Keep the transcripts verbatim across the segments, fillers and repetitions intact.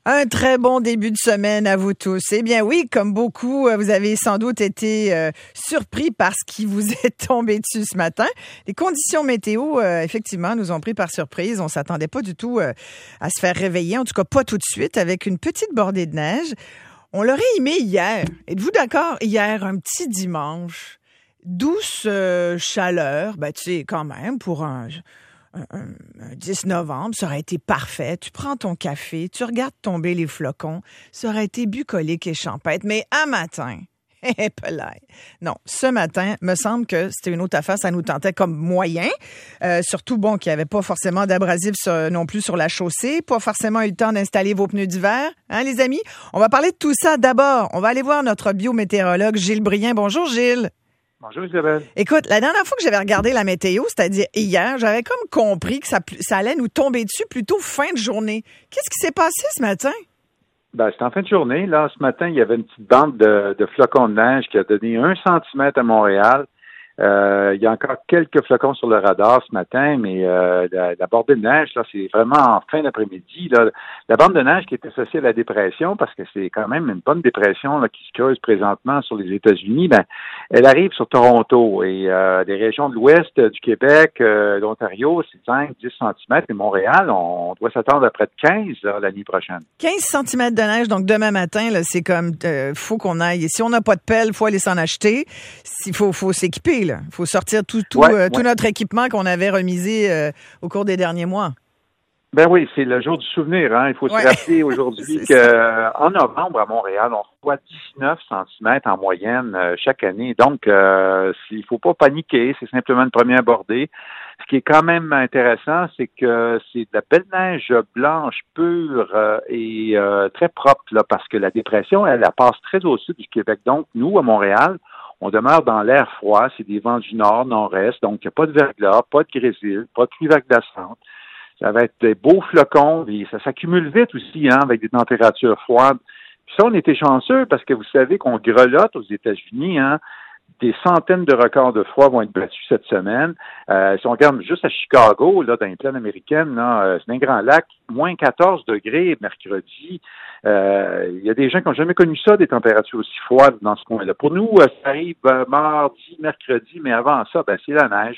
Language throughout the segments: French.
Un très bon début de semaine à vous tous. Eh bien oui, comme beaucoup, vous avez sans doute été euh, surpris par ce qui vous est tombé dessus ce matin. Les conditions météo, euh, effectivement, nous ont pris par surprise. On s'attendait pas du tout euh, à se faire réveiller, en tout cas pas tout de suite, avec une petite bordée de neige. On l'aurait aimé hier. Êtes-vous d'accord? Hier, un petit dimanche, douce euh, chaleur, ben tu sais, quand même, pour un... Un, un, un dix novembre, ça aurait été parfait. Tu prends ton café, tu regardes tomber les flocons. Ça aurait été bucolique et champêtre. Mais un matin, hé, pelaille. Non, ce matin, me semble que c'était une autre affaire. Ça nous tentait comme moyen. Euh, surtout, bon, qu'il n'y avait pas forcément d'abrasif sur, non plus sur la chaussée. Pas forcément eu le temps d'installer vos pneus d'hiver. Hein, les amis? On va parler de tout ça d'abord. On va aller voir notre biométéorologue Gilles Brien. Bonjour, Gilles. Bonjour Isabelle. Écoute, la dernière fois que j'avais regardé la météo, c'est-à-dire hier, j'avais comme compris que ça, ça allait nous tomber dessus plutôt fin de journée. Qu'est-ce qui s'est passé ce matin? Ben, c'est en fin de journée. Là, ce matin, il y avait une petite bande de, de flocons de neige qui a donné un centimètre à Montréal. Euh, il y a encore quelques flocons sur le radar ce matin, mais euh, la, la bordée de neige, là, c'est vraiment en fin d'après-midi. Là. La bande de neige qui est associée à la dépression, parce que c'est quand même une bonne dépression là, qui se creuse présentement sur les États-Unis, ben, elle arrive sur Toronto et euh, les régions de l'ouest du Québec, euh, l'Ontario, c'est cinq à dix centimètres, et Montréal, on doit s'attendre à près de quinze là, la nuit prochaine. quinze centimètres de neige, donc demain matin, là, c'est comme, euh, faut qu'on aille. Si on n'a pas de pelle, il faut aller s'en acheter. Il faut, faut s'équiper. Il faut sortir tout, tout, ouais, euh, ouais. tout notre équipement qu'on avait remisé euh, au cours des derniers mois. Ben oui, c'est le jour du souvenir. Hein. Il faut ouais. se rappeler aujourd'hui qu'en novembre, à Montréal, on reçoit dix-neuf centimètres en moyenne euh, chaque année. Donc, euh, il faut pas paniquer. C'est simplement une première bordée. Ce qui est quand même intéressant, c'est que c'est de la belle neige blanche pure euh, et euh, très propre, là, parce que la dépression, elle, elle passe très au sud du Québec. Donc, nous, à Montréal, on demeure dans l'air froid, c'est des vents du nord, nord-est, donc il n'y a pas de verglas, pas de grésil, pas de pluie verglaçante. Ça va être des beaux flocons, et ça s'accumule vite aussi, hein, avec des températures froides. Puis ça, on était chanceux parce que vous savez qu'on grelotte aux États-Unis, hein. Des centaines de records de froid vont être battus cette semaine. Euh, si on regarde juste à Chicago, là, dans les plaines américaines, là, euh, c'est un grand lac, moins quatorze degrés mercredi. Euh, il y a des gens qui n'ont jamais connu ça, des températures aussi froides dans ce coin-là. Pour nous, euh, ça arrive euh, mardi, mercredi, mais avant ça, ben, c'est la neige.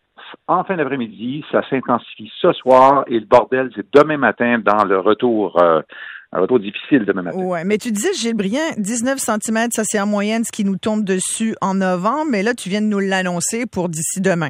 En fin d'après-midi, ça s'intensifie ce soir et le bordel, c'est demain matin dans le retour, euh, un retour difficile demain matin. Oui, mais tu disais, Gilles Brien, dix-neuf centimètres, ça c'est en moyenne ce qui nous tombe dessus en novembre, mais là, tu viens de nous l'annoncer pour d'ici demain.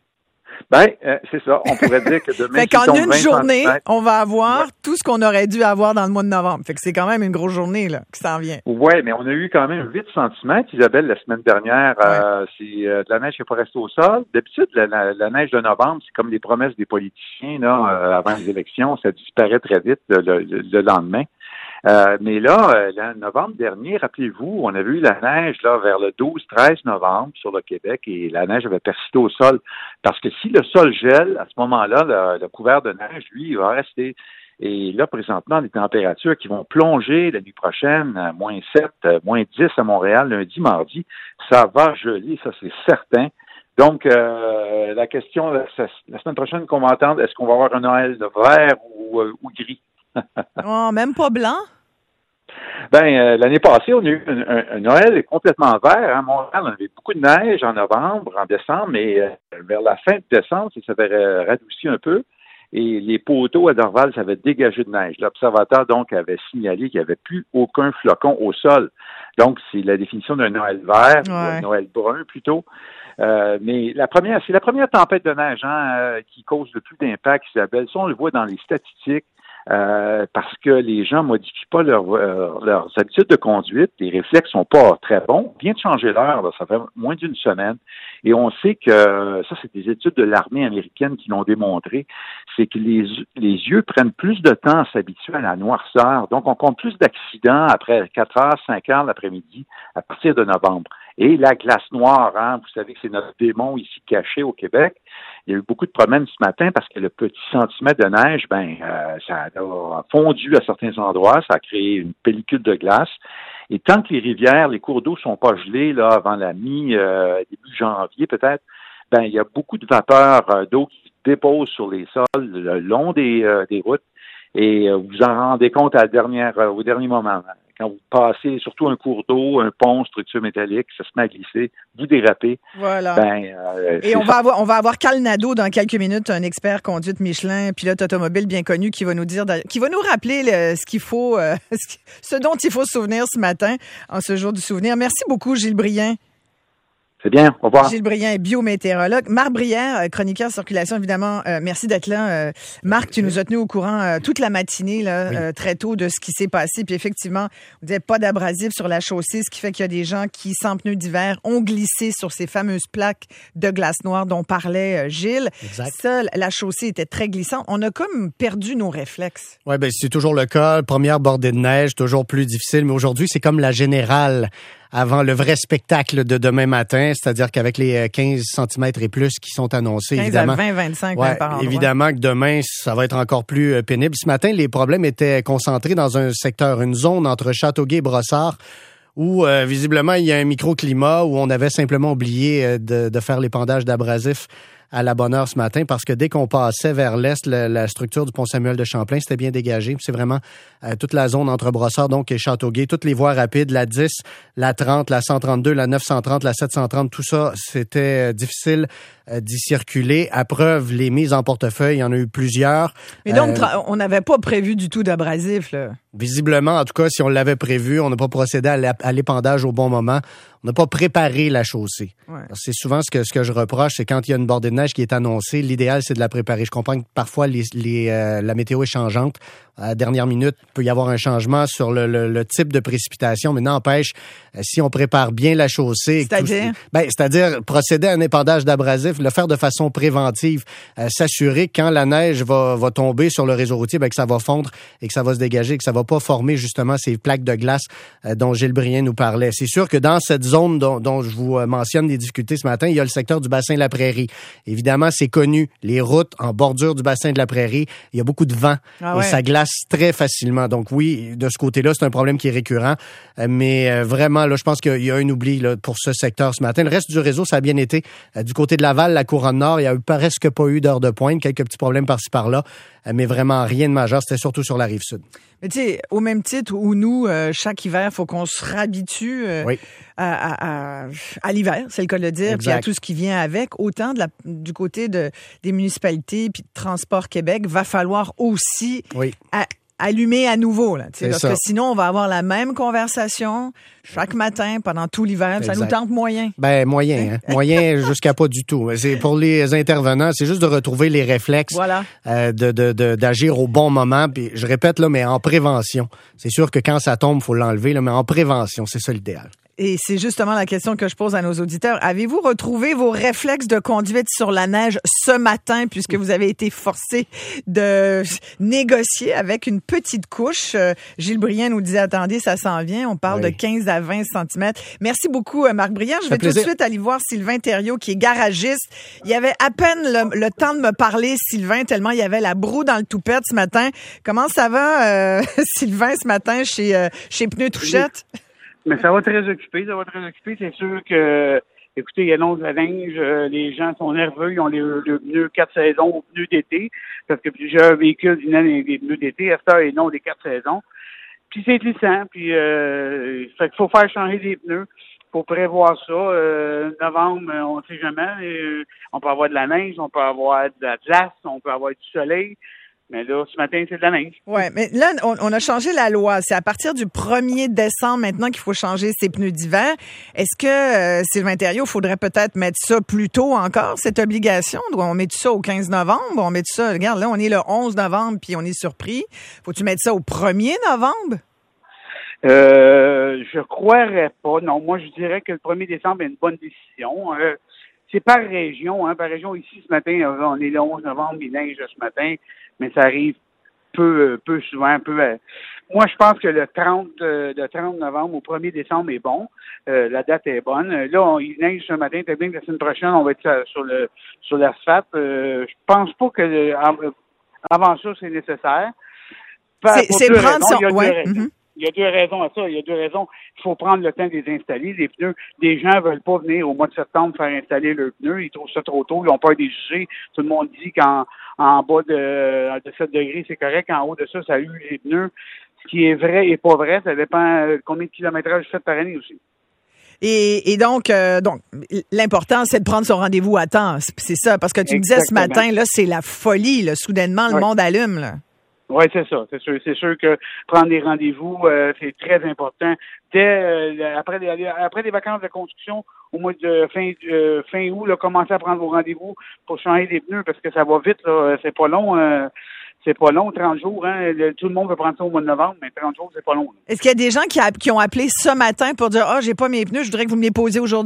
Ben, euh, c'est ça. On pourrait dire que demain, fait qu'en une journée, centimètres, on va avoir ouais. tout ce qu'on aurait dû avoir dans le mois de novembre. Fait que c'est quand même une grosse journée là qui s'en vient. Oui, mais on a eu quand même huit centimètres, Isabelle, la semaine dernière. Ouais. Euh, c'est euh, de la neige qui n'est pas restée au sol. D'habitude, la, la, la neige de novembre, c'est comme les promesses des politiciens là, euh, avant les élections. Ça disparaît très vite le, le, le lendemain. Euh, mais là, euh, le novembre dernier, rappelez-vous, on avait eu la neige là vers le douze treize novembre sur le Québec et la neige avait persisté au sol. Parce que si le sol gèle, à ce moment-là, le, le couvert de neige, lui, il va rester. Et là, présentement, les températures qui vont plonger la nuit prochaine, à moins sept, moins dix à Montréal, lundi, mardi, ça va geler, ça c'est certain. Donc, euh, la question, la, la semaine prochaine qu'on va entendre, est-ce qu'on va avoir un Noël vert ou, euh, ou gris? Oh, même pas blanc? Ben, euh, l'année passée, on a eu un, un, un Noël complètement vert. Hein. Montréal, on avait beaucoup de neige en novembre, en décembre, mais euh, vers la fin de décembre, ça s'avait euh, radouci un peu. Et les poteaux à Dorval, ça avait dégagé de neige. L'observateur, donc, avait signalé qu'il n'y avait plus aucun flocon au sol. Donc, c'est la définition d'un Noël vert, ouais. ou un Noël brun, plutôt. Euh, mais la première, c'est la première tempête de neige hein, euh, qui cause le plus d'impact, Isabelle. Ça, on le voit dans les statistiques. Euh, parce que les gens modifient pas leur, euh, leurs habitudes de conduite, les réflexes sont pas très bons. On vient de changer l'heure, là, ça fait moins d'une semaine, et on sait que ça, c'est des études de l'armée américaine qui l'ont démontré, c'est que les, les yeux prennent plus de temps à s'habituer à la noirceur, donc on compte plus d'accidents après quatre heures, cinq heures l'après-midi à partir de novembre. Et la glace noire, hein, vous savez que c'est notre démon ici caché au Québec. Il y a eu beaucoup de problèmes ce matin parce que le petit centimètre de neige, ben, euh, ça a fondu à certains endroits, ça a créé une pellicule de glace. Et tant que les rivières, les cours d'eau sont pas gelés là avant la mi, euh, début janvier peut-être, ben il y a beaucoup de vapeur euh, d'eau qui se dépose sur les sols le long des, euh, des routes. et euh, vous en rendez compte à la dernière, euh, au dernier moment. Quand vous passez surtout un cours d'eau, un pont, structure métallique, ça se met à glisser, vous dérapez. Voilà. Ben, euh, et on va, avoir, on va avoir Carl Nadeau dans quelques minutes, un expert conduite Michelin, pilote automobile bien connu, qui va nous dire, qui va nous rappeler le, ce qu'il faut, euh, ce dont il faut se souvenir ce matin, en ce jour du souvenir. Merci beaucoup, Gilles Brien. C'est bien, au revoir. Gilles Brien est biométéorologue. Marc Brière, chroniqueur circulation, évidemment, euh, merci d'être là. Euh, Marc, tu nous as tenu au courant euh, toute la matinée, là, oui. euh, très tôt, de ce qui s'est passé. Puis effectivement, on disait pas d'abrasif sur la chaussée, ce qui fait qu'il y a des gens qui, sans pneus d'hiver, ont glissé sur ces fameuses plaques de glace noire dont parlait euh, Gilles. Exact. Ça, la chaussée était très glissante. On a comme perdu nos réflexes. Oui, bien, c'est toujours le cas. Première bordée de neige, toujours plus difficile. Mais aujourd'hui, c'est comme la générale avant le vrai spectacle de demain matin, c'est-à-dire qu'avec les quinze centimètres et plus qui sont annoncés, quinze évidemment. à vingt, vingt-cinq ouais, par endroit. Évidemment que demain, ça va être encore plus pénible. Ce matin, les problèmes étaient concentrés dans un secteur, une zone entre Châteauguay et Brossard, où euh, visiblement, il y a un microclimat où on avait simplement oublié de, de faire l'épandage d'abrasifs à la bonne heure ce matin, parce que dès qu'on passait vers l'est, la, la structure du pont Samuel de Champlain, c'était bien dégagé. C'est vraiment euh, toute la zone entre Brossard donc et Châteauguay, toutes les voies rapides, la dix, la trente, la cent trente-deux, la neuf cent trente, la sept cent trente, tout ça, c'était euh, difficile euh, d'y circuler. À preuve, les mises en portefeuille, il y en a eu plusieurs. Mais donc, euh, on n'avait pas prévu du tout d'abrasif, là. Visiblement, en tout cas, si on l'avait prévu, on n'a pas procédé à l'épandage au bon moment. On n'a pas préparé la chaussée. Ouais. C'est souvent ce que, ce que je reproche, c'est quand il y a une bordée de neige qui est annoncée, l'idéal, c'est de la préparer. Je comprends que parfois, les, les, euh, la météo est changeante. À la dernière minute, il peut y avoir un changement sur le, le, le type de précipitation, mais n'empêche, euh, si on prépare bien la chaussée... C'est-à-dire? Ben, c'est-à-dire procéder à un épandage d'abrasif, le faire de façon préventive, euh, s'assurer que quand la neige va, va tomber sur le réseau routier, ben, que ça va fondre et que ça va se dégager, que ça va pas former justement ces plaques de glace euh, dont Gilles Brien nous parlait. C'est sûr que dans cette zone dont, dont je vous mentionne des difficultés ce matin, il y a le secteur du bassin de la Prairie. Évidemment, c'est connu. Les routes en bordure du bassin de la Prairie, il y a beaucoup de vent ah ouais. et ça glace très facilement. Donc oui, de ce côté-là, c'est un problème qui est récurrent. Mais vraiment, là, je pense qu'il y a un oubli là, pour ce secteur ce matin. Le reste du réseau, ça a bien été. Du côté de Laval, la Couronne Nord, il n'y a eu presque pas eu d'heure de pointe. Quelques petits problèmes par-ci par-là, mais vraiment rien de majeur. C'était surtout sur la rive sud. Mais tu sais, au même titre où nous, euh, chaque hiver, il faut qu'on se réhabitue euh, oui. à, à, à, à l'hiver, c'est le cas de le dire, puis à tout ce qui vient avec. Autant de la, du côté de, des municipalités puis de Transport Québec, va falloir aussi oui. à, allumer à nouveau. Là, parce ça. que sinon, on va avoir la même conversation chaque matin pendant tout l'hiver. Exact. Ça nous tente moyen. Ben moyen, hein? Moyen jusqu'à pas du tout. C'est pour les intervenants, c'est juste de retrouver les réflexes, voilà. euh, de, de, de d'agir au bon moment. Puis je répète là, mais en prévention. C'est sûr que quand ça tombe, faut l'enlever, là, mais en prévention, c'est ça l'idéal. Et c'est justement la question que je pose à nos auditeurs. Avez-vous retrouvé vos réflexes de conduite sur la neige ce matin, puisque vous avez été forcé de négocier avec une petite couche? Euh, Gilles Brien nous disait, attendez, ça s'en vient. On parle oui. de quinze à vingt centimètres. Merci beaucoup, Marc Brien. Je vais tout de suite aller voir Sylvain Thériault, qui est garagiste. Il y avait à peine le, le temps de me parler, Sylvain, tellement il y avait la broue dans le toupette ce matin. Comment ça va, euh, Sylvain, ce matin, chez, euh, chez Pneus Touchette? Mais ça va très occupé, ça va très occupé. C'est sûr que, écoutez, il y a l'onde de la neige, euh, les gens sont nerveux, ils ont les, le pneu quatre saisons au pneu d'été, parce que plusieurs véhicules viennent des pneus d'été, à cette heure, et non des quatre saisons. Puis c'est glissant, puis euh, fait qu'il faut faire changer des pneus. Il faut prévoir ça. Euh, novembre, on ne sait jamais. Euh, on peut avoir de la neige, on peut avoir de la glace, on peut avoir du soleil. Mais là, ce matin, c'est de la neige. Oui, mais là, on, on a changé la loi. C'est à partir du premier décembre maintenant qu'il faut changer ses pneus d'hiver. Est-ce que, euh, Sylvain Thériault, il faudrait peut-être mettre ça plus tôt encore, cette obligation? On met ça au quinze novembre? On met ça, regarde, là, on est le onze novembre, puis on est surpris. Faut-tu mettre ça au premier novembre? Euh, je croirais pas. Non, moi, je dirais que le premier décembre est une bonne décision. Euh, c'est par région, hein. Par région, ici, ce matin, on est le onze novembre, il neige ce matin. Mais ça arrive peu, peu souvent, peu. Euh, moi, je pense que le trente, euh, le trente novembre au premier décembre est bon. Euh, la date est bonne. Là, on, il neige ce matin. Peut-être bien que la semaine prochaine, on va être sur le sur l'asphalte. Euh, je pense pas que le, avant ça, c'est nécessaire. C'est, c'est prendre son. Ouais. Il y a deux raisons à ça. Il y a deux raisons. Il faut prendre le temps de les installer. Les pneus, des gens veulent pas venir au mois de septembre faire installer leurs pneus. Ils trouvent ça trop tôt. Ils ont peur des jugés. Tout le monde dit qu'en en bas de, de sept degrés, c'est correct. En haut de ça, ça use les pneus. Ce qui est vrai et pas vrai, ça dépend de combien de kilométrage vous faites par année aussi. Et, et donc, euh, donc, l'important, c'est de prendre son rendez-vous à temps. C'est ça, parce que tu me disais ce matin, là, c'est la folie, là. Soudainement, le ouais. monde allume, là. Oui, c'est ça. C'est sûr, c'est sûr que prendre des rendez-vous, euh, c'est très important. Dès euh, après, les, après les vacances de construction, au mois de fin euh, fin août, là, commencez à prendre vos rendez-vous pour changer les pneus parce que ça va vite. Là, c'est pas long. Euh, c'est pas long, trente jours. Hein. Le, tout le monde veut prendre ça au mois de novembre, mais trente jours, c'est pas long. Là. Est-ce qu'il y a des gens qui, a, qui ont appelé ce matin pour dire « Ah, oh, j'ai pas mes pneus, je voudrais que vous me les posiez aujourd'hui? »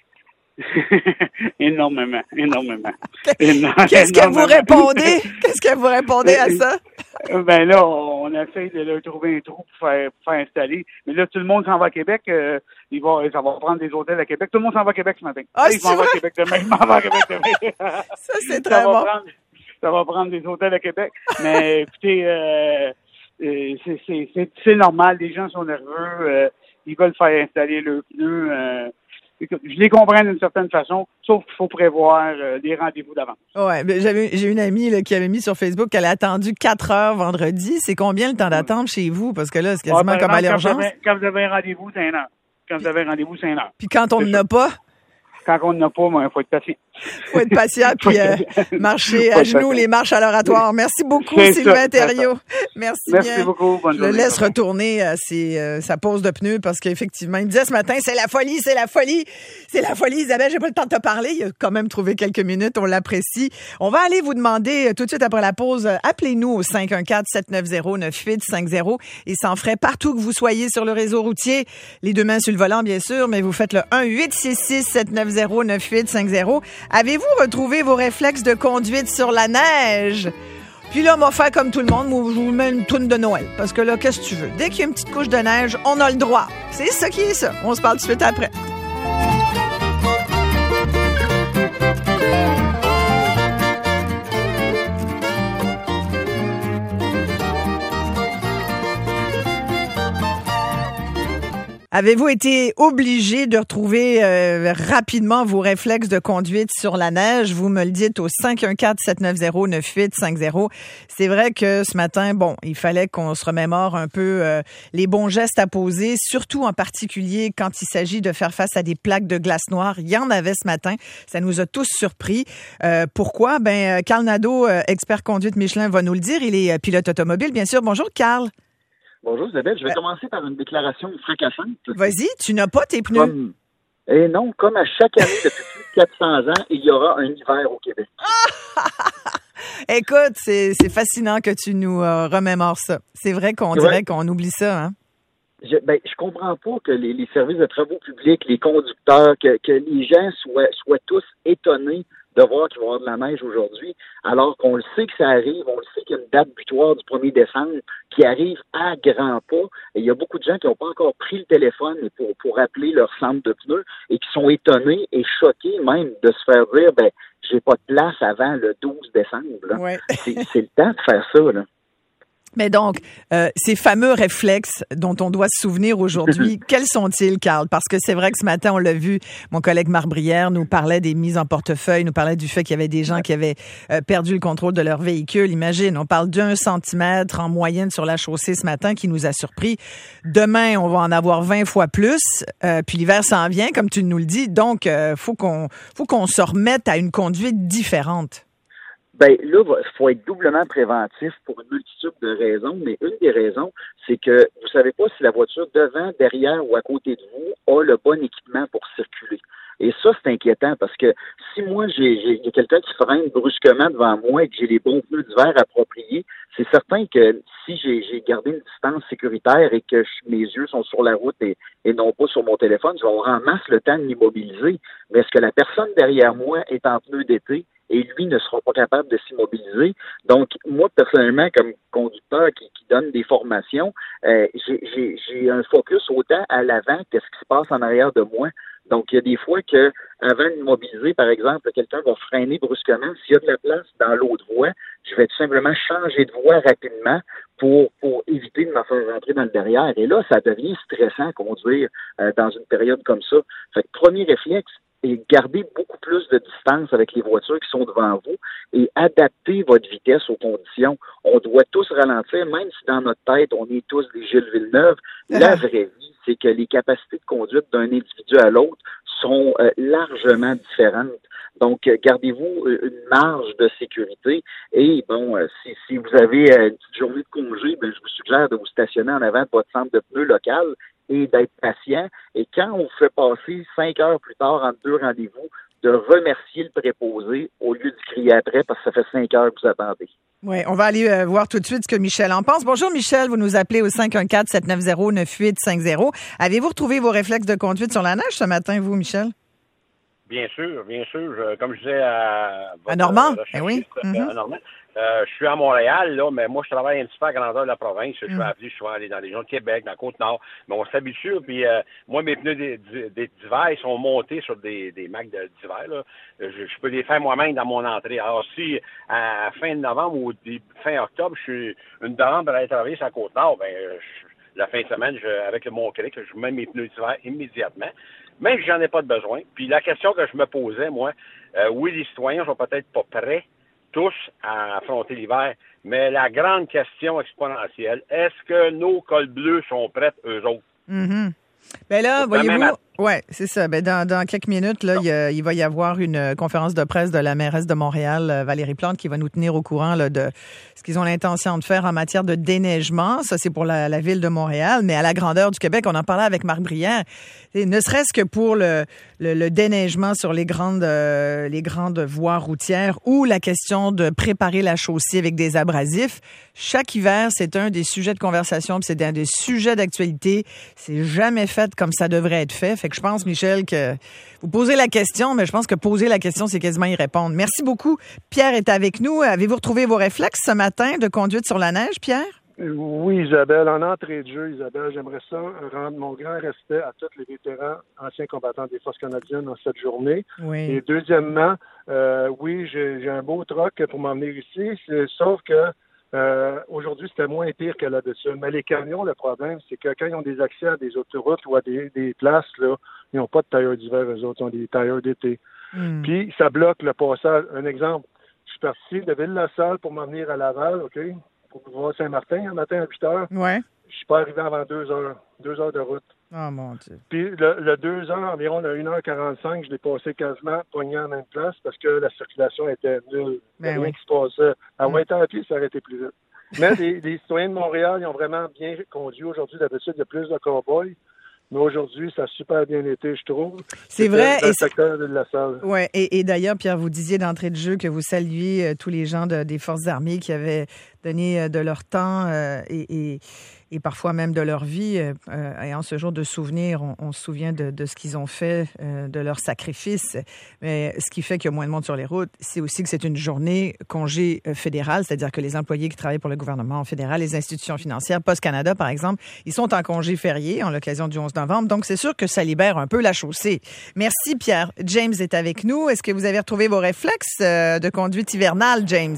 énormément, énormément. Qu'est-ce que vous répondez? Qu'est-ce que vous répondez à ça? Ben là, on essaie de leur trouver un trou pour faire, pour faire installer. Mais là, tout le monde s'en va à Québec. Euh, il va, ça va prendre des hôtels à Québec. Tout le monde s'en va à Québec ce matin. Ah, il s'en va à Québec demain. Il m'en va à Québec demain. Ça, c'est très ça bon. Va prendre, ça va prendre des hôtels à Québec. Mais écoutez, euh, c'est, c'est, c'est, c'est normal. Les gens sont nerveux. Euh, ils veulent faire installer leurs pneus. Euh, Je les comprends d'une certaine façon, sauf qu'il faut prévoir euh, des rendez-vous d'avance. Ouais, ben j'avais j'ai une amie là, qui avait mis sur Facebook qu'elle a attendu quatre heures vendredi. C'est combien le temps d'attente chez vous? Parce que là, c'est quasiment ah, comme à l'urgence. Quand vous avez, quand vous avez un rendez-vous, c'est une heure. Quand vous avez un rendez-vous, c'est une heure. Puis quand on n'en a pas? Quand on n'en a pas, il faut être patient. Il faut être patient puis euh, marcher à genoux les marches à l'oratoire. Merci beaucoup, c'est Sylvain Thériault. Merci, Merci bien. beaucoup. Bonne Je journée. le laisse retourner à ses, euh, sa pose de pneus parce qu'effectivement, il me disait ce matin, c'est la folie, c'est la folie, c'est la folie. Isabelle, j'ai pas le temps de te parler. Il a quand même trouvé quelques minutes, on l'apprécie. On va aller vous demander euh, tout de suite après la pause, euh, appelez-nous au cinq un quatre, sept neuf zéro, neuf huit cinq zéro et sans frais partout que vous soyez sur le réseau routier. Les deux mains sur le volant, bien sûr, mais vous faites le un huit six six, sept neuf zéro, neuf huit cinq zéro. Avez-vous retrouvé vos réflexes de conduite sur la neige? Puis là, on va faire comme tout le monde, moi, je vous mets une toune de Noël. Parce que là, qu'est-ce que tu veux? Dès qu'il y a une petite couche de neige, on a le droit. C'est ça qui est ça. On se parle tout de suite après. Avez-vous été obligé de retrouver euh, rapidement vos réflexes de conduite sur la neige? Vous me le dites au cinq un quatre, sept neuf zéro, neuf huit cinq zéro. C'est vrai que ce matin, bon, il fallait qu'on se remémore un peu euh, les bons gestes à poser, surtout en particulier quand il s'agit de faire face à des plaques de glace noire. Il y en avait ce matin. Ça nous a tous surpris. Euh, pourquoi? Ben, Carl Nadeau, euh, expert conduite Michelin, va nous le dire. Il est pilote automobile, bien sûr. Bonjour, Carl. Bonjour Isabelle, je vais euh, commencer par une déclaration fracassante. Vas-y, tu n'as pas tes pneus. Comme, et non, comme à chaque année depuis plus de quatre cents ans, il y aura un hiver au Québec. Écoute, c'est, c'est fascinant que tu nous euh, remémores ça. C'est vrai qu'on ouais. dirait qu'on oublie ça, hein? Je, ben, je comprends pas que les, les services de travaux publics, les conducteurs, que, que les gens soient, soient tous étonnés de voir qu'il va y avoir de la neige aujourd'hui, alors qu'on le sait que ça arrive, on le sait qu'il y a une date butoir du premier décembre qui arrive à grands pas. Et il y a beaucoup de gens qui n'ont pas encore pris le téléphone pour, pour appeler leur centre de pneus et qui sont étonnés et choqués même de se faire dire, ben, j'ai pas de place avant le douze décembre. Là. Ouais. c'est, c'est le temps de faire ça, là. Mais donc, euh, ces fameux réflexes dont on doit se souvenir aujourd'hui, quels sont-ils, Carl? Parce que c'est vrai que ce matin, on l'a vu, mon collègue Marc Brière nous parlait des mises en portefeuille, nous parlait du fait qu'il y avait des gens qui avaient euh, perdu le contrôle de leur véhicule. Imagine, on parle d'un centimètre en moyenne sur la chaussée ce matin qui nous a surpris. Demain, on va en avoir vingt fois plus. Euh, puis l'hiver s'en vient, comme tu nous le dis. Donc, euh, faut qu'on, faut qu'on se remette à une conduite différente. Ben là, il faut être doublement préventif pour une multitude de raisons, mais une des raisons, c'est que vous savez pas si la voiture devant, derrière ou à côté de vous a le bon équipement pour circuler. Et ça, c'est inquiétant parce que si moi, j'ai, j'ai y a quelqu'un qui freine brusquement devant moi et que j'ai les bons pneus d'hiver appropriés, c'est certain que si j'ai, j'ai gardé une distance sécuritaire et que je, mes yeux sont sur la route et, et non pas sur mon téléphone, je vais avoir en masse le temps de m'immobiliser. Mais est-ce que la personne derrière moi est en pneus d'été et lui ne sera pas capable de s'immobiliser? Donc, moi, personnellement, comme conducteur qui, qui donne des formations, euh, j'ai, j'ai, j'ai un focus autant à l'avant qu'est-ce qui se passe en arrière de moi. Donc, il y a des fois que, avant de m'immobiliser, par exemple, quelqu'un va freiner brusquement. S'il y a de la place dans l'autre voie, je vais tout simplement changer de voie rapidement pour, pour éviter de me faire rentrer dans le derrière. Et là, ça devient stressant à conduire euh, dans une période comme ça. Fait que premier réflexe, et gardez beaucoup plus de distance avec les voitures qui sont devant vous et adaptez votre vitesse aux conditions. On doit tous ralentir, même si dans notre tête, on est tous des Gilles Villeneuve. La vraie vie, c'est que les capacités de conduite d'un individu à l'autre sont euh, largement différentes. Donc, euh, gardez-vous euh, une marge de sécurité. Et bon, euh, si, si vous avez euh, une petite journée de congé, ben, je vous suggère de vous stationner en avant de votre centre de pneus local et d'être patient. Et quand on vous fait passer cinq heures plus tard entre deux rendez-vous, de remercier le préposé au lieu de crier après parce que ça fait cinq heures que vous attendez. Oui, on va aller euh, voir tout de suite ce que Michel en pense. Bonjour Michel, vous nous appelez au cinq un quatre, sept neuf zéro, neuf huit cinq zéro. Avez-vous retrouvé vos réflexes de conduite sur la neige ce matin, vous, Michel? Bien sûr, bien sûr. Je, comme je disais à... À Normand? Eh oui. Mm-hmm. À Normand. Euh, je suis à Montréal, là, mais moi, je travaille un petit peu à grandeur de la province. Je suis mm. appelé souvent aller dans les régions de Québec, dans la Côte-Nord. Mais on s'habitue, puis euh, moi, mes pneus d'hiver, ils sont montés sur des, des Macs d'hiver, là. Je, je peux les faire moi-même dans mon entrée. Alors, si à fin novembre ou fin octobre, je suis une demande pour aller travailler sur la Côte-Nord, ben, je, la fin de semaine, je, avec le Mont-Cric, je mets mes pneus d'hiver immédiatement. Même si j'en ai pas de besoin. Puis la question que je me posais, moi, euh, oui, les citoyens sont peut-être pas prêts tous à affronter l'hiver, mais la grande question exponentielle, est-ce que nos cols bleus sont prêts, eux autres? Mm-hmm. Ben là, voyez-vous, ouais, c'est ça. Ben dans, dans quelques minutes, là, il, y a, il va y avoir une conférence de presse de la mairesse de Montréal, Valérie Plante, qui va nous tenir au courant là, de ce qu'ils ont l'intention de faire en matière de déneigement. Ça, c'est pour la, la ville de Montréal, mais à la grandeur du Québec, on en parlait avec Marc Brière. Et ne serait-ce que pour le, le, le déneigement sur les grandes, euh, les grandes voies routières ou la question de préparer la chaussée avec des abrasifs. Chaque hiver, c'est un des sujets de conversation, puis c'est un des sujets d'actualité. C'est jamais fait comme ça devrait être fait. Fait que je pense, Michel, que vous posez la question, mais je pense que poser la question, c'est quasiment y répondre. Merci beaucoup. Pierre est avec nous. Avez-vous retrouvé vos réflexes ce matin de conduite sur la neige, Pierre? Oui, Isabelle. En entrée de jeu, Isabelle, j'aimerais ça rendre mon grand respect à tous les vétérans, anciens combattants des Forces canadiennes en cette journée. Oui. Et deuxièmement, euh, oui, j'ai, j'ai un beau troc pour m'emmener ici, c'est, sauf que Euh, aujourd'hui, c'était moins pire que là-dessus. Mais les camions, le problème, c'est que quand ils ont des accès à des autoroutes ou à des, des places, là, ils n'ont pas de tailleurs d'hiver, eux autres, ils ont des tailleurs d'été. Mm. Puis, ça bloque le passage. Un exemple, je suis parti de Ville-la-Salle pour m'en venir à Laval, OK, pour voir Saint-Martin, un matin à huit heures. Ouais. Je suis pas arrivé avant deux heures, deux heures de route. Oh, mon Dieu. Puis, le, le deux heures, environ le une heure quarante-cinq, je l'ai passé quasiment pogné en même place parce que la circulation était nulle. Il n'y a rien qui se passait. À mm. être à pied, ça aurait été plus vite. Mais les, les citoyens de Montréal, ils ont vraiment bien conduit aujourd'hui. D'habitude, il y a plus de cow-boys. Mais aujourd'hui, ça a super bien été, je trouve. C'est vrai. Dans le secteur de la salle. Ouais. Et, et d'ailleurs, Pierre, vous disiez d'entrée de jeu que vous saluiez euh, tous les gens de, des Forces armées qui avaient donné euh, de leur temps euh, et, et, et parfois même de leur vie. Euh, et en ce jour de souvenir, on, on se souvient de, de ce qu'ils ont fait, euh, de leur sacrifice. Mais ce qui fait qu'il y a moins de monde sur les routes, c'est aussi que c'est une journée congé fédéral, c'est-à-dire que les employés qui travaillent pour le gouvernement fédéral, les institutions financières, Post Canada, par exemple, ils sont en congé férié en l'occasion du onze novembre. Donc, c'est sûr que ça libère un peu la chaussée. Merci, Pierre. James est avec nous. Est-ce que vous avez retrouvé vos réflexes de conduite hivernale, James?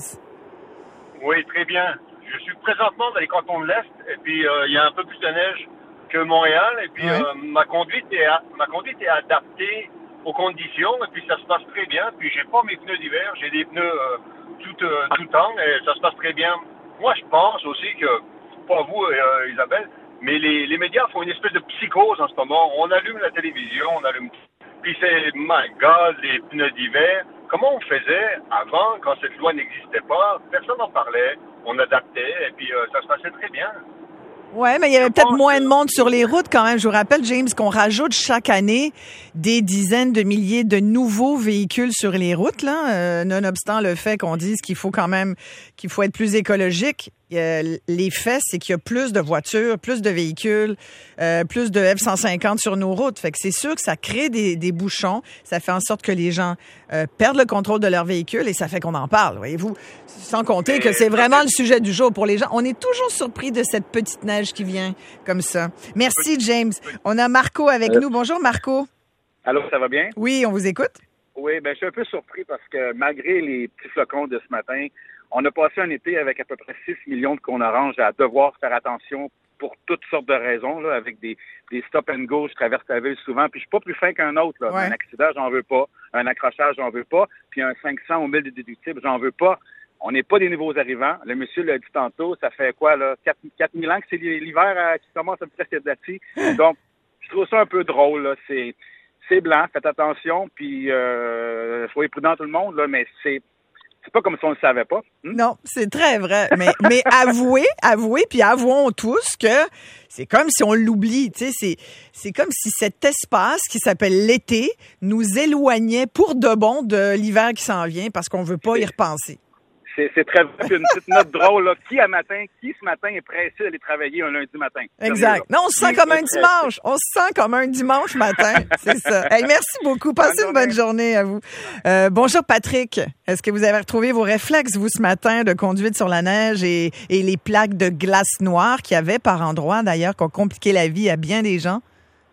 Oui, très bien. Je suis présentement dans les cantons de l'Est, et puis euh, il y a un peu plus de neige que Montréal, et puis ouais. euh, ma conduite est à, ma conduite est adaptée aux conditions, et puis ça se passe très bien. Puis j'ai pas mes pneus d'hiver, j'ai des pneus euh, tout euh, tout le temps, et ça se passe très bien. Moi, je pense aussi que, pas vous, euh, Isabelle, mais les, les médias font une espèce de psychose en ce moment. On allume la télévision, on allume, puis c'est my God, les pneus d'hiver. Comment on faisait avant, quand cette loi n'existait pas? Personne n'en parlait, on adaptait, et puis euh, ça se passait très bien. Oui, mais il y avait peut-être moins de monde sur les routes quand même. Je vous rappelle, James, qu'on rajoute chaque année des dizaines de milliers de nouveaux véhicules sur les routes, là, euh, nonobstant le fait qu'on dise qu'il faut quand même, qu'il faut être plus écologique. Euh, les faits, c'est qu'il y a plus de voitures, plus de véhicules, euh, plus de F cent cinquante sur nos routes. Fait que c'est sûr que ça crée des, des bouchons. Ça fait en sorte que les gens euh, perdent le contrôle de leur véhicule et ça fait qu'on en parle, voyez-vous. Sans compter que c'est vraiment le sujet du jour pour les gens. On est toujours surpris de cette petite neige qui vient comme ça. Merci, James. On a Marco avec nous. Bonjour, Marco. Allô, ça va bien? Oui, on vous écoute. Oui, ben je suis un peu surpris parce que malgré les petits flocons de ce matin, on a passé un été avec à peu près six millions de cônes oranges à devoir faire attention pour toutes sortes de raisons, là, avec des, des stop and go. Je traverse la ville souvent, puis je suis pas plus fin qu'un autre. Là. Ouais. Un accident, j'en veux pas. Un accrochage, j'en veux pas. Puis un cinq cents au mille de déductible, j'en veux pas. On n'est pas des nouveaux arrivants. Le monsieur l'a dit tantôt, ça fait quoi, là? quatre mille ans que c'est l'hiver euh, qui commence à me faire cette date-ci. Donc, je trouve ça un peu drôle, là. C'est, c'est blanc, faites attention, puis euh, soyez prudents tout le monde, là, mais c'est C'est pas comme si on ne le savait pas. Hmm? Non, c'est très vrai. Mais, mais avouez, avouez, puis avouons tous que c'est comme si on l'oublie. Tu sais, c'est, c'est comme si cet espace qui s'appelle l'été nous éloignait pour de bon de l'hiver qui s'en vient parce qu'on veut pas y repenser. C'est, c'est très vrai. Puis une petite note drôle, là. Qui, à matin, qui ce matin est pressé d'aller travailler un lundi matin? Exact. Non, on se sent comme un dimanche. On se sent comme un dimanche matin. C'est ça. Hey, merci beaucoup. Passez une bonne journée à vous. Euh, bonjour, Patrick. Est-ce que vous avez retrouvé vos réflexes, vous, ce matin, de conduite sur la neige et, et les plaques de glace noire qu'il y avait par endroits, d'ailleurs, qui ont compliqué la vie à bien des gens?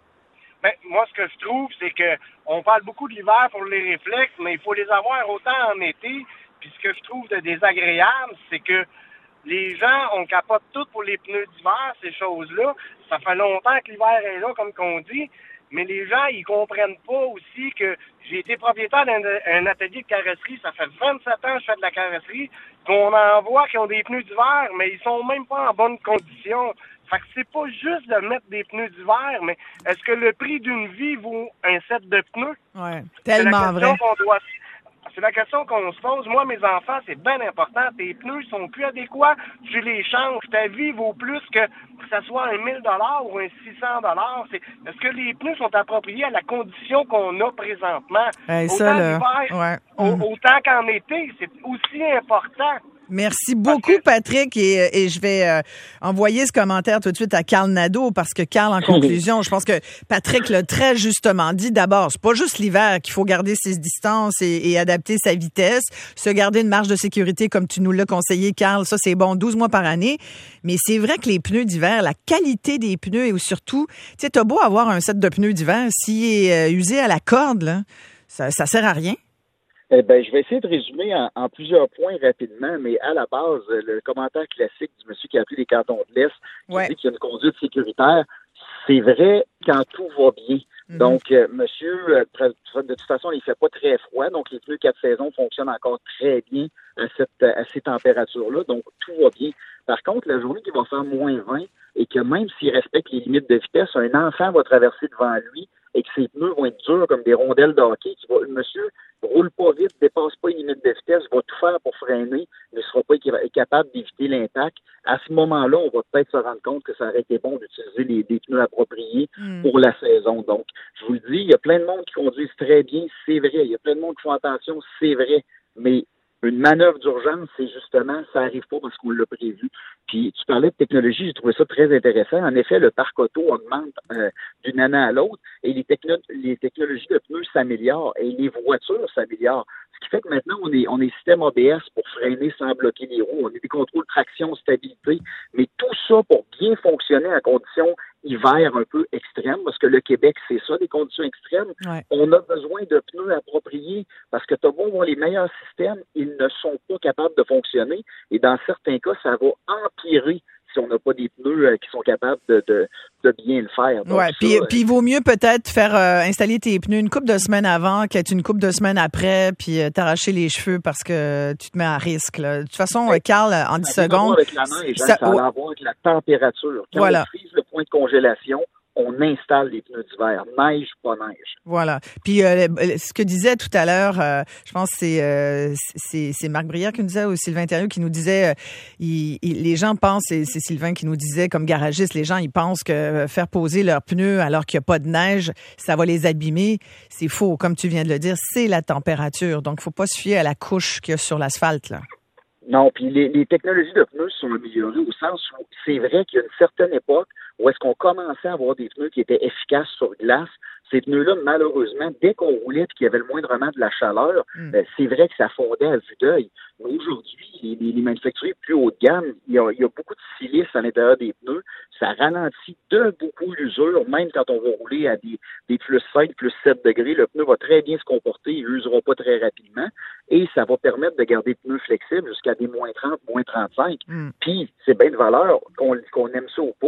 Ben, moi, ce que je trouve, c'est que on parle beaucoup de l'hiver pour les réflexes, mais il faut les avoir autant en été. Puis ce que je trouve de désagréable, c'est que les gens, on capote tout pour les pneus d'hiver, ces choses-là. Ça fait longtemps que l'hiver est là, comme qu'on dit, mais les gens, ils comprennent pas aussi que j'ai été propriétaire d'un un atelier de carrosserie, ça fait vingt-sept ans que je fais de la carrosserie, qu'on en voit qui ont des pneus d'hiver, mais ils sont même pas en bonne condition. Fait que c'est pas juste de mettre des pneus d'hiver, mais est-ce que le prix d'une vie vaut un set de pneus? Ouais, tellement vrai. Qu'on doit... C'est la question qu'on se pose. Moi, mes enfants, c'est bien important. Tes pneus sont plus adéquats. Tu les changes. Ta vie vaut plus que que ça soit un mille dollars ou un six cents dollars. C'est, est-ce que les pneus sont appropriés à la condition qu'on a présentement? Hey, autant ça, là, l'hiver, ouais. au, Mm. autant qu'en été, c'est aussi important. Merci beaucoup, Patrick. Et, et je vais euh, envoyer ce commentaire tout de suite à Carl Nadeau parce que Carl, en conclusion, je pense que Patrick l'a très justement dit. D'abord, c'est pas juste l'hiver qu'il faut garder ses distances et, et adapter sa vitesse, se garder une marge de sécurité comme tu nous l'as conseillé, Carl. Ça, c'est bon, douze mois par année. Mais c'est vrai que les pneus d'hiver, la qualité des pneus et surtout, tu sais, t'as beau avoir un set de pneus d'hiver, s'il est euh, usé à la corde, là, ça, ça sert à rien. Eh ben, je vais essayer de résumer en, en plusieurs points rapidement, mais à la base, le commentaire classique du monsieur qui a pris les cantons de l'Est, qui Ouais. dit qu'il y a une conduite sécuritaire, c'est vrai quand tout va bien. Mm-hmm. Donc, euh, monsieur, euh, de toute façon, il fait pas très froid, donc les pneus quatre saisons fonctionnent encore très bien à cette à ces températures-là, donc tout va bien. Par contre, la journée qui va faire moins vingt et que même s'il respecte les limites de vitesse, un enfant va traverser devant lui et que ses pneus vont être durs comme des rondelles de hockey, qui va, le monsieur roule pas vite, dépasse pas les limites de vitesse, va tout faire pour freiner, ne sera pas capable d'éviter l'impact. À ce moment-là, on va peut-être se rendre compte que ça aurait été bon d'utiliser les, des pneus appropriés Mm. pour la saison. Donc, je vous le dis, il y a plein de monde qui conduisent très bien, c'est vrai. Il y a plein de monde qui font attention, c'est vrai. Mais une manœuvre d'urgence, c'est justement, ça arrive pas parce qu'on l'a prévu. Puis, tu parlais de technologie, j'ai trouvé ça très intéressant. En effet, le parc auto augmente euh, d'une année à l'autre et les, techno- les technologies de pneus s'améliorent et les voitures s'améliorent. Ce qui fait que maintenant, on est, on est système A B S pour freiner sans bloquer les roues. On est des contrôles traction, stabilité. Mais tout ça pour bien fonctionner à conditions hiver un peu extrêmes, parce que le Québec, c'est ça, des conditions extrêmes. Ouais. On a besoin de pneus appropriés parce que t'as beau avoir les meilleurs systèmes, ils ne sont pas capables de fonctionner. Et dans certains cas, ça va empirer si on n'a pas des pneus euh, qui sont capables de, de, de bien le faire. Donc, Ouais, ça, puis euh, puis il vaut mieux peut-être faire euh, installer tes pneus une couple de semaines avant qu'être une couple de semaines après puis euh, t'arracher les cheveux parce que tu te mets à risque là. De toute façon, euh, Carl, en dix ça a rien à voir secondes, avec la neige, hein, ça- ça a à voir avec la température. Quand Voilà. on frise le point de congélation, on installe les pneus d'hiver. Neige, pas neige. voilà. Puis euh, ce que disait tout à l'heure, euh, je pense que c'est, euh, c'est c'est Marc Brière qui nous disait ou Sylvain Thériault qui nous disait, euh, il, il- les gens pensent, et c'est Sylvain qui nous disait comme garagiste, les gens ils pensent que euh, faire poser leurs pneus alors qu'il n'y a pas de neige, ça va les abîmer. C'est faux, comme tu viens de le dire, c'est la température. Donc il faut pas se fier à la couche qu'il y a sur l'asphalte là. Non, puis les, les technologies de pneus sont améliorées au sens où c'est vrai qu'il y a une certaine époque où est-ce qu'on commençait à avoir des pneus qui étaient efficaces sur glace. Ces pneus-là, malheureusement, dès qu'on roulait et qu'il y avait le moindrement de la chaleur, Mm. euh, c'est vrai que ça fondait à vue d'œil. Mais aujourd'hui, les, les, les manufacturiers plus haut de gamme, il y a, il y a beaucoup de silice à l'intérieur des pneus. Ça ralentit de beaucoup l'usure, même quand on va rouler à des, des plus cinq, plus sept degrés. Le pneu va très bien se comporter, il n'usera pas très rapidement. Et ça va permettre de garder des pneus flexibles jusqu'à des moins trente, moins trente-cinq. Mm. Puis, c'est bien de valeur, qu'on qu'on aime ça ou pas,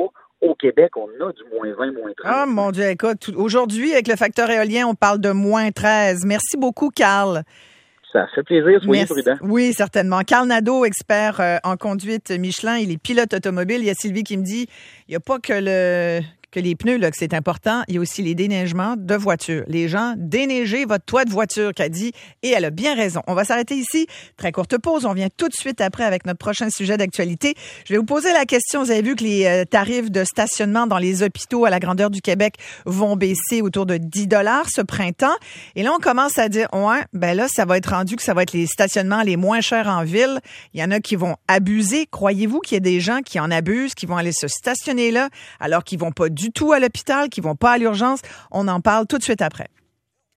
au Québec, on a du moins vingt, moins trente. Ah, mon Dieu, écoute, aujourd'hui, avec le facteur éolien, on parle de moins treize. Merci beaucoup, Carl. Ça fait plaisir, soyez Merci. prudents. Oui, certainement. Carl Nadeau, expert euh, en conduite Michelin, il est pilote automobile. Il y a Sylvie qui me dit, il n'y a pas que le que les pneus là que c'est important, il y a aussi les déneigements de voitures. Les gens, déneigez votre toit de voiture, qu'a dit, et elle a bien raison. On va s'arrêter ici. Très courte pause. On vient tout de suite après avec notre prochain sujet d'actualité. Je vais vous poser la question. Vous avez vu que les euh, tarifs de stationnement dans les hôpitaux à la grandeur du Québec vont baisser autour de dix dollars ce printemps. Et là, on commence à dire, ouais, ben là, ça va être rendu que ça va être les stationnements les moins chers en ville. Il y en a qui vont abuser. Croyez-vous qu'il y a des gens qui en abusent, qui vont aller se stationner là, alors qu'ils vont pas du tout à l'hôpital, qui vont pas à l'urgence? On en parle tout de suite après.